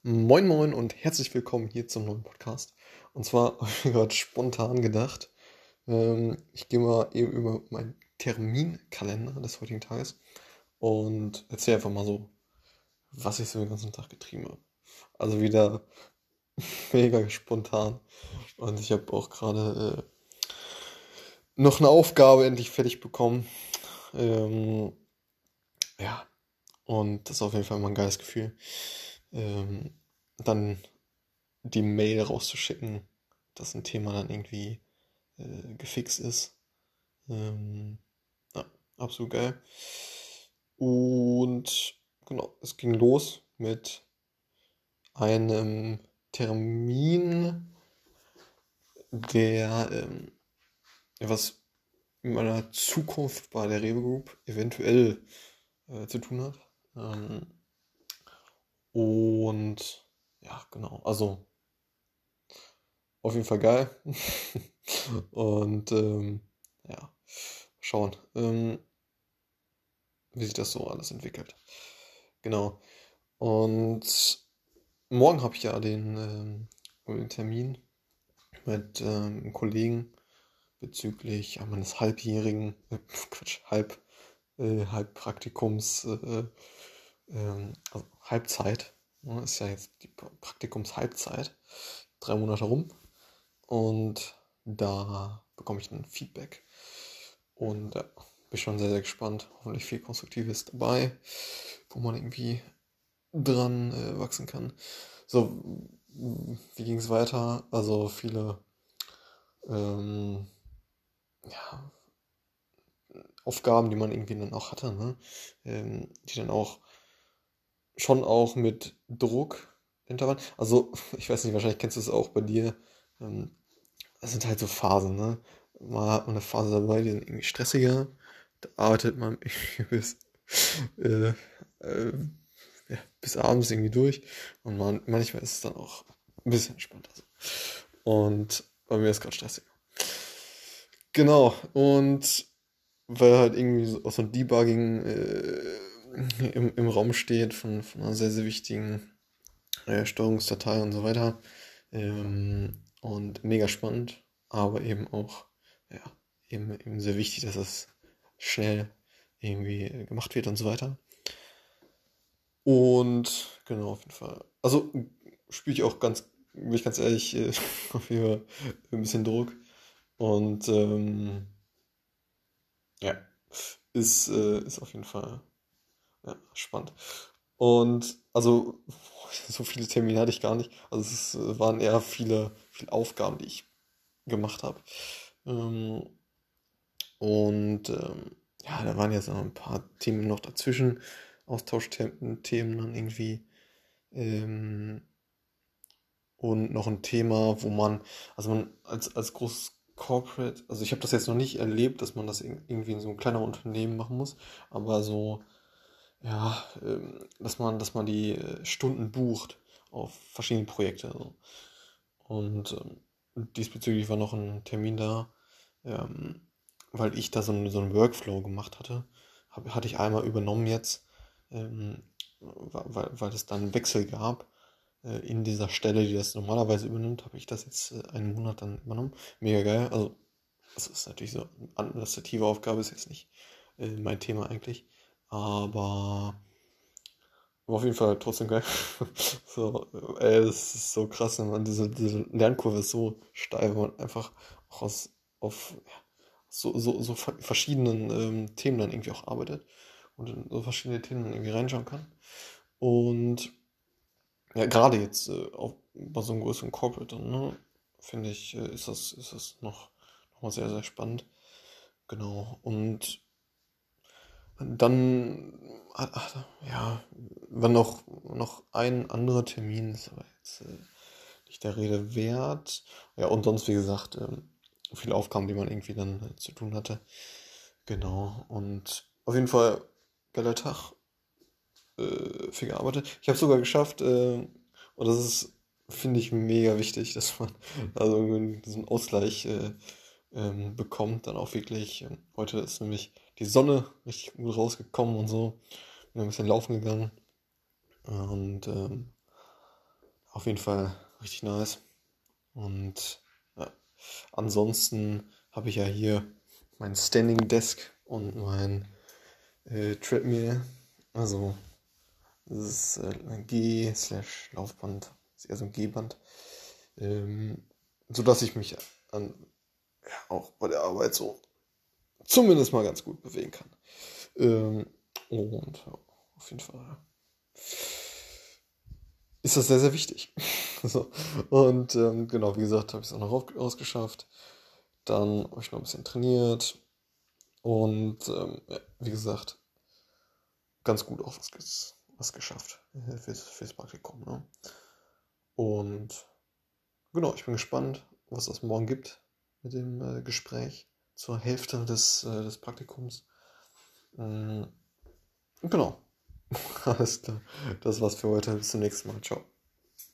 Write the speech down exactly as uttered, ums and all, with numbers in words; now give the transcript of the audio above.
Moin Moin und herzlich willkommen hier zum neuen Podcast. Und zwar habe ich mir gerade spontan gedacht, ähm, ich gehe mal eben über meinen Terminkalender des heutigen Tages und erzähle einfach mal so, was ich so den ganzen Tag getrieben habe. Also wieder mega spontan. Und ich habe auch gerade äh, noch eine Aufgabe endlich fertig bekommen. Ähm, ja, und das ist auf jeden Fall mal ein geiles Gefühl. Ähm, dann die Mail rauszuschicken, dass ein Thema dann irgendwie äh, gefixt ist. Ähm, ja, absolut geil. Und genau, es ging los mit einem Termin, der ähm, etwas mit meiner Zukunft bei der Rewe Group eventuell äh, zu tun hat. Ähm, und ja, genau, also auf jeden Fall geil. Und ähm, ja, schauen, ähm, wie sich das so alles entwickelt. Genau. Und morgen habe ich ja den, ähm, den Termin mit ähm, einem Kollegen bezüglich ja, meines halbjährigen, äh, Quatsch, halb, äh, Halbpraktikums, äh, ähm, also Halbzeit. Ne, ist ja jetzt die Praktikums-Halbzeit. Drei Monate rum. Und da bekomme ich ein Feedback. Und ja, bin schon sehr, sehr gespannt. Hoffentlich viel Konstruktives dabei, wo man irgendwie dran äh, wachsen kann. So, wie ging es weiter? Also viele ähm, ja, Aufgaben, die man irgendwie dann auch hatte, ne? Ähm, die dann auch schon auch mit Druck hinter waren. Also, ich weiß nicht, wahrscheinlich kennst du es auch bei dir. Ähm, Das sind halt so Phasen, ne? Mal hat man eine Phase dabei, die sind irgendwie stressiger. Da arbeitet man bis, äh, äh, ja, bis abends irgendwie durch. Und man, manchmal ist es dann auch ein bisschen entspannter. So. Und bei mir ist gerade stressig. Genau. Und weil halt irgendwie so, auch so ein Debugging äh, im, im Raum steht von, von einer sehr, sehr wichtigen äh, Steuerungsdatei und so weiter. Ähm, und mega spannend, aber eben auch, ja, eben, eben sehr wichtig, dass das schnell irgendwie äh, gemacht wird und so weiter. Und genau, auf jeden Fall. Also spüre ich auch ganz, bin ich ganz ehrlich, äh, auf jeden Fall ein bisschen Druck. Und ähm, ja, ist, äh, ist auf jeden Fall ja, spannend. Und also, so viele Termine hatte ich gar nicht. Also es ist, waren eher viele, viele Aufgaben, die ich gemacht habe. Ähm, und ähm, ja, da waren jetzt noch ein paar Themen noch dazwischen. Austauschthemen Themen dann irgendwie. Ähm, und noch ein Thema, wo man, also man als, als großes Corporate, also ich habe das jetzt noch nicht erlebt, dass man das in- irgendwie in so einem kleinen Unternehmen machen muss, aber so ja, ähm, dass man, dass man die äh, Stunden bucht auf verschiedene Projekte. Also. Und ähm, diesbezüglich war noch ein Termin da, ähm, weil ich da so, einen- so einen Workflow gemacht hatte. Hab, hatte ich einmal übernommen jetzt, ähm, wa- weil, weil es dann einen Wechsel gab. Äh, in dieser Stelle, die das normalerweise übernimmt, habe ich das jetzt äh, einen Monat dann übernommen. Mega geil. Also, das ist natürlich so, eine administrative Aufgabe ist jetzt nicht äh, mein Thema eigentlich. Aber war auf jeden Fall trotzdem geil. So, ey, das ist so krass, wenn man diese, diese Lernkurve ist so steil, wenn man einfach auch aus, auf ja, so, so, so ver- verschiedenen ähm, Themen dann irgendwie auch arbeitet und in so verschiedene Themen dann irgendwie reinschauen kann. Und ja, gerade jetzt äh, auch bei so einem größeren Corporate, dann, ne, finde ich, äh, ist das, ist das noch, noch mal sehr, sehr spannend. Genau. Und dann, ach, ach, ja, war noch, noch ein anderer Termin, ist aber jetzt äh, nicht der Rede wert. Ja, und sonst, wie gesagt, ähm, viele Aufgaben, die man irgendwie dann äh, zu tun hatte. Genau, und auf jeden Fall geiler Tag, äh, viel gearbeitet. Ich habe sogar geschafft, äh, und das ist, finde ich, mega wichtig, dass man also irgendwie diesen Ausgleich äh, ähm, bekommt, dann auch wirklich. Ähm, heute ist nämlich die Sonne richtig gut rausgekommen und so. Bin ein bisschen laufen gegangen und ähm, auf jeden Fall richtig nice. Und ja, ansonsten habe ich ja hier mein Standing Desk und mein äh, Treadmill. Also das ist äh, ein G slash Laufband, das ist eher so ein G-Band. Ähm, sodass ich mich an, ja, auch bei der Arbeit so zumindest mal ganz gut bewegen kann. Ähm, und ja, auf jeden Fall ist das sehr, sehr wichtig. So. Und ähm, genau, wie gesagt, habe ich es auch noch auf, ausgeschafft. Dann habe ich noch ein bisschen trainiert und ähm, ja, wie gesagt, ganz gut auch was, was geschafft äh, fürs, fürs Praktikum. Ne? Und genau, ich bin gespannt, was das morgen gibt mit dem äh, Gespräch zur Hälfte des, äh, des Praktikums. Mm, genau, alles klar. Das war's für heute. Bis zum nächsten Mal. Ciao.